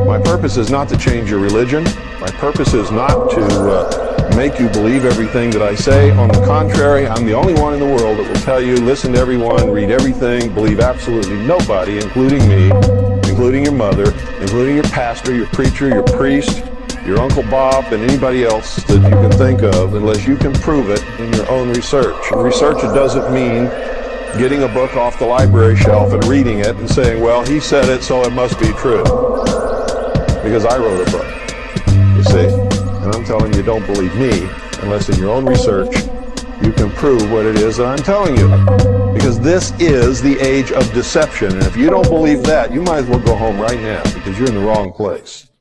My purpose is not to change your religion. My purpose is not to make you believe everything that I say. On the contrary, I'm the only one in the world that will tell you, listen to everyone, read everything, believe absolutely nobody, including me, including your mother, including your pastor, your preacher, your priest, your Uncle Bob, and anybody else that you can think of, unless you can prove it in your own research. And research, it doesn't mean getting a book off the library shelf and reading it and saying, well, he said it, so it must be true. Because I wrote a book, you see. And I'm telling you, don't believe me unless in your own research you can prove what it is that I'm telling you. Because this is the age of deception. And if you don't believe that, you might as well go home right now because you're in the wrong place.